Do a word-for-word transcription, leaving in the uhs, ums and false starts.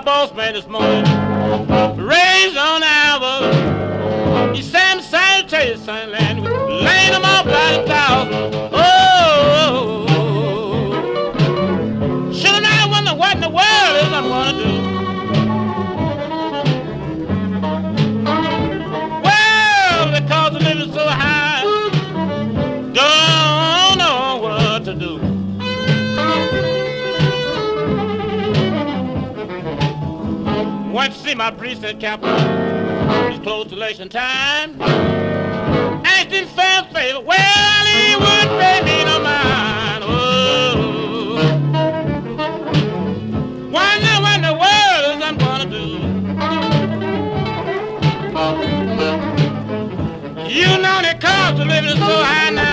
boss man this morning. Raised on hours. He sent me sanitary, son, and laying them off by the thousand. Oh, should I wonder what in the world is I'm gonna do? Well, because the living so high, don't know what to do. Went to see my precinct captain. It's close to election time. Asked him fair favor. Well, he wouldn't pay me no mind. Oh, wonder what in the world is I'm gonna do? You know the cost of living is so high now.